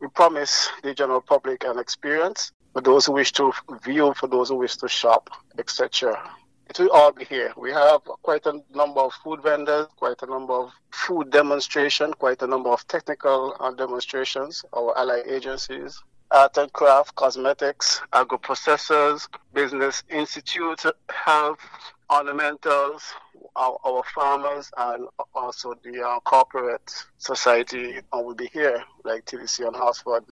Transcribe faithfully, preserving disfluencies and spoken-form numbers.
we promise the general public an experience for those who wish to view, for those who wish to shop, et cetera. It will all be here. We have quite a number of food vendors, quite a number of food demonstrations, quite a number of technical uh, demonstrations, our allied agencies, art and craft, cosmetics, agro-processors, business institute, health, ornamentals, our, our farmers, and also the uh, corporate society uh, will be here, like T D C and Oxford.